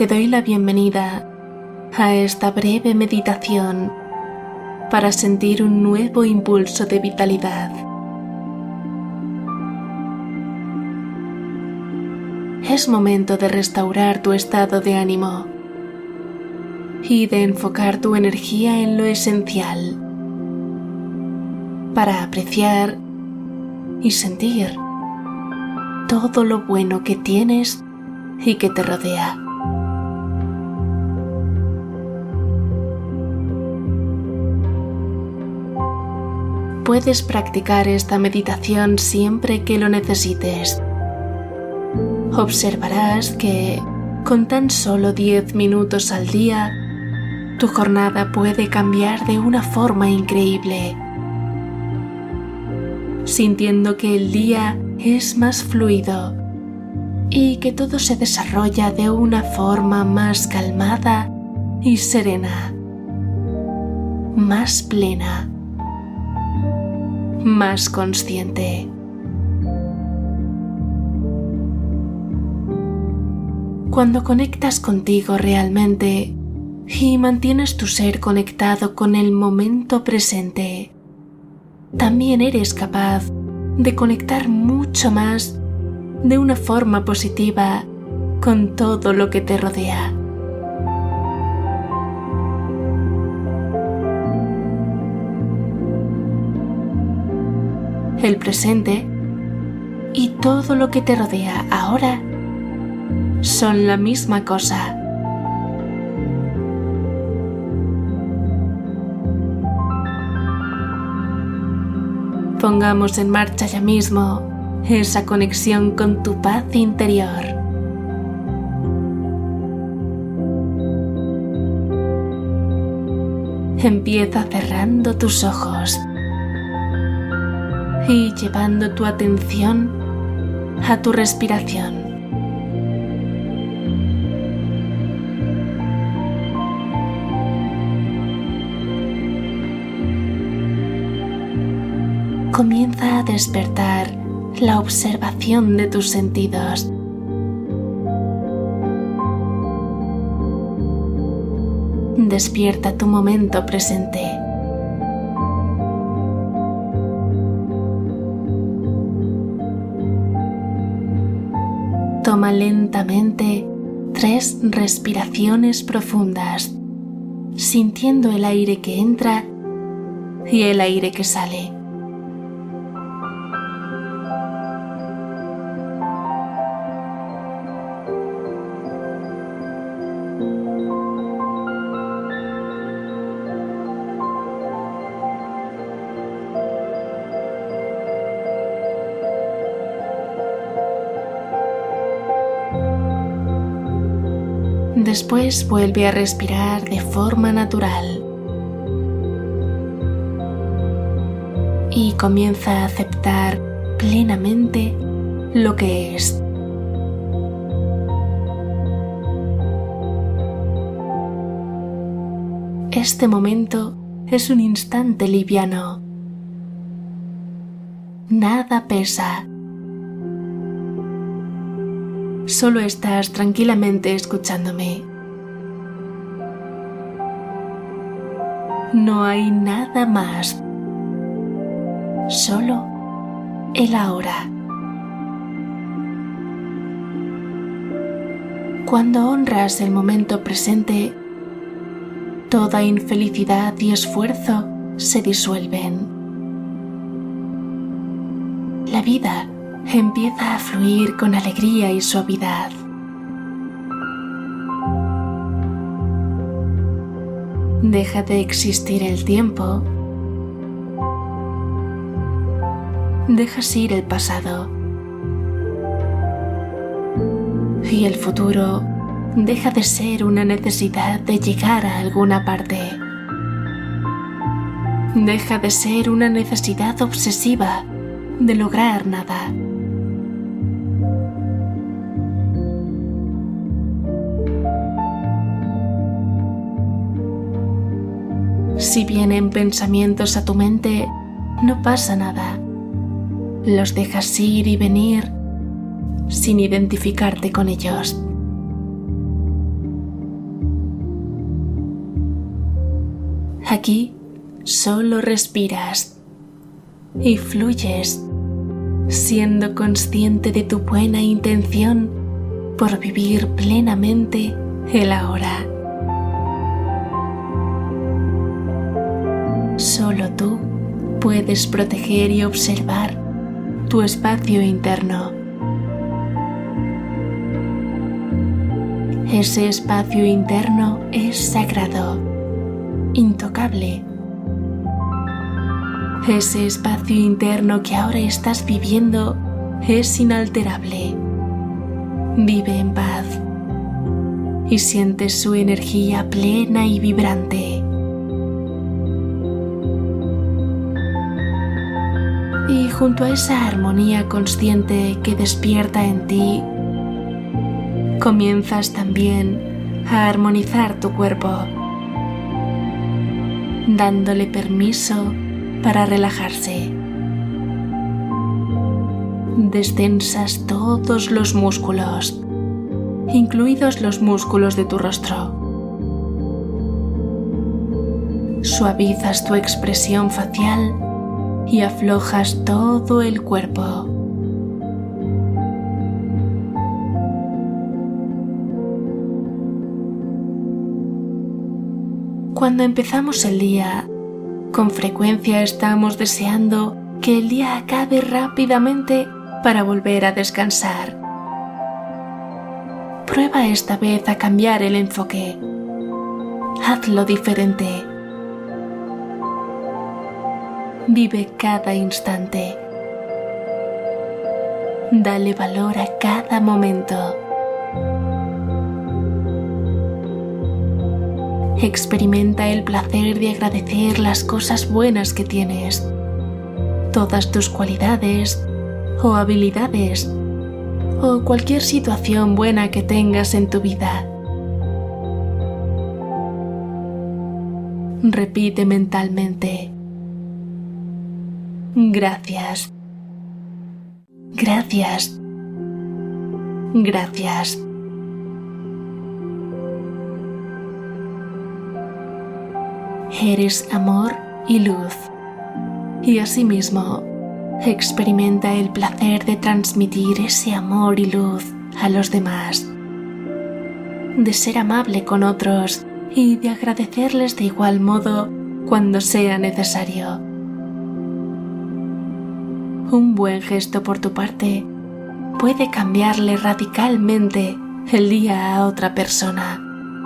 te doy la bienvenida a esta breve meditación para sentir un nuevo impulso de vitalidad. Es momento de restaurar tu estado de ánimo y de enfocar tu energía en lo esencial para apreciar y sentir todo lo bueno que tienes y que te rodea. Puedes practicar esta meditación siempre que lo necesites. Observarás que, con tan solo 10 minutos al día, tu jornada puede cambiar de una forma increíble, sintiendo que el día es más fluido y que todo se desarrolla de una forma más calmada y serena, más plena, más consciente. Cuando conectas contigo realmente y mantienes tu ser conectado con el momento presente, también eres capaz de conectar mucho más de una forma positiva con todo lo que te rodea. El presente y todo lo que te rodea ahora son la misma cosa. Pongamos en marcha ya mismo esa conexión con tu paz interior. Empieza cerrando tus ojos y llevando tu atención a tu respiración. Comienza a despertar la observación de tus sentidos. Despierta tu momento presente. Toma lentamente 3 respiraciones profundas, sintiendo el aire que entra y el aire que sale. Después vuelve a respirar de forma natural y comienza a aceptar plenamente lo que es. Este momento es un instante liviano. Nada pesa. Solo estás tranquilamente escuchándome. No hay nada más. Solo el ahora. Cuando honras el momento presente, toda infelicidad y esfuerzo se disuelven. La vida empieza a fluir con alegría y suavidad. Deja de existir el tiempo. Dejas ir el pasado. Y el futuro deja de ser una necesidad de llegar a alguna parte. Deja de ser una necesidad obsesiva de lograr nada. Si vienen pensamientos a tu mente, no pasa nada. Los dejas ir y venir sin identificarte con ellos. Aquí solo respiras y fluyes, siendo consciente de tu buena intención por vivir plenamente el ahora. Solo tú puedes proteger y observar tu espacio interno. Ese espacio interno es sagrado, intocable. Ese espacio interno que ahora estás viviendo es inalterable. Vive en paz y sientes su energía plena y vibrante. Y junto a esa armonía consciente que despierta en ti, comienzas también a armonizar tu cuerpo, dándole permiso para relajarse. Destensas todos los músculos, incluidos los músculos de tu rostro. Suavizas tu expresión facial y aflojas todo el cuerpo. Cuando empezamos el día, con frecuencia estamos deseando que el día acabe rápidamente para volver a descansar. Prueba esta vez a cambiar el enfoque. Hazlo diferente. Vive cada instante. Dale valor a cada momento. Experimenta el placer de agradecer las cosas buenas que tienes, todas tus cualidades o habilidades, o cualquier situación buena que tengas en tu vida. Repite mentalmente: gracias, gracias, gracias. Eres amor y luz, y asimismo experimenta el placer de transmitir ese amor y luz a los demás, de ser amable con otros y de agradecerles de igual modo cuando sea necesario. Un buen gesto por tu parte puede cambiarle radicalmente el día a otra persona.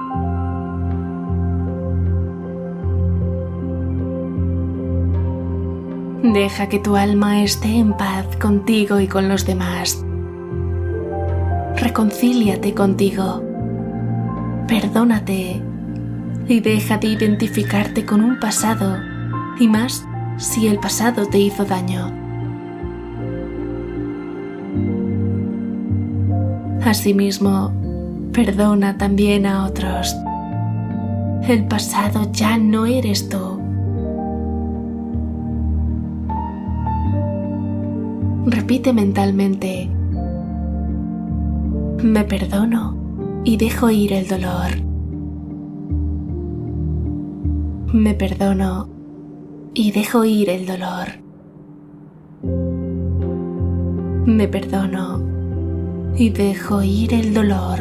Deja que tu alma esté en paz contigo y con los demás. Reconcíliate contigo. Perdónate y deja de identificarte con un pasado, y más si el pasado te hizo daño. Asimismo, perdona también a otros. El pasado ya no eres tú. Repite mentalmente: me perdono y dejo ir el dolor. Me perdono y dejo ir el dolor. Me perdono y dejo ir el dolor.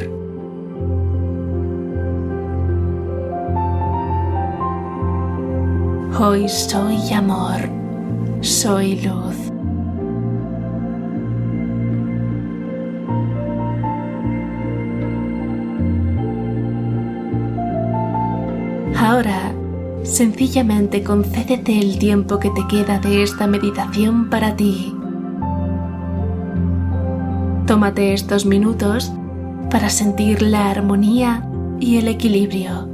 Hoy soy amor, soy luz. Ahora, sencillamente concédete el tiempo que te queda de esta meditación para ti. Tómate estos minutos para sentir la armonía y el equilibrio,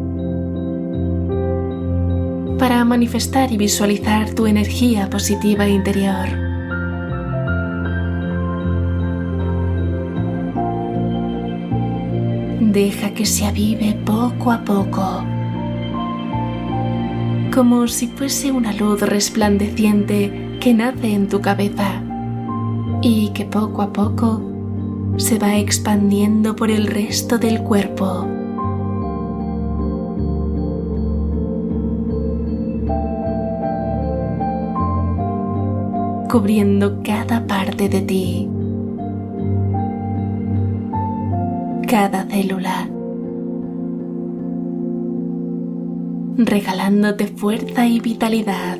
para manifestar y visualizar tu energía positiva interior. Deja que se avive poco a poco, como si fuese una luz resplandeciente que nace en tu cabeza y que poco a poco se va expandiendo por el resto del cuerpo. cubriendo cada parte de ti, cada célula, regalándote fuerza y vitalidad,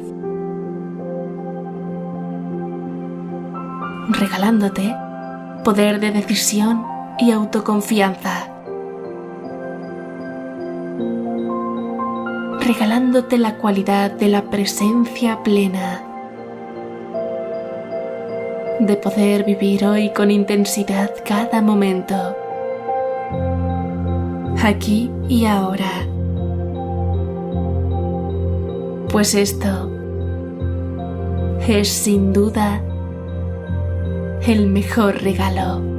regalándote poder de decisión y autoconfianza, regalándote la cualidad de la presencia plena, de poder vivir hoy con intensidad cada momento, aquí y ahora. Pues esto es sin duda el mejor regalo.